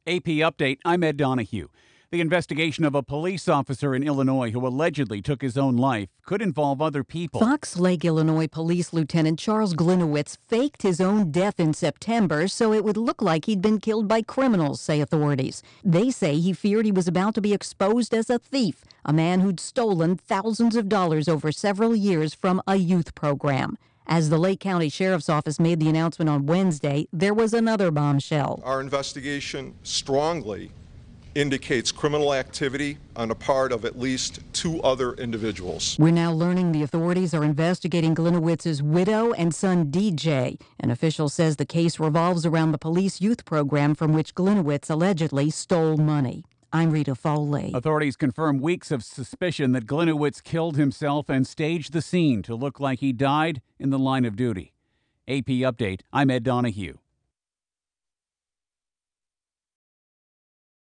AP Update, I'm Ed Donahue. The investigation of a police officer in Illinois who allegedly took his own life could involve other people. Fox Lake, Illinois Police Lieutenant Charles Glinowitz faked his own death in September so it would look like he'd been killed by criminals, say authorities. They say he feared he was about to be exposed as a thief, a man who'd stolen thousands of dollars over several years from a youth program. As the Lake County Sheriff's Office made the announcement on Wednesday, there was another bombshell. Our investigation strongly indicates criminal activity on the part of at least two other individuals. We're now learning the authorities are investigating Glinowitz's widow and son DJ. An official says the case revolves around the police youth program from which Glinowitz allegedly stole money. I'm Rita Foley. Authorities confirm weeks of suspicion that Glinowitz killed himself and staged the scene to look like he died in the line of duty. AP Update, I'm Ed Donahue.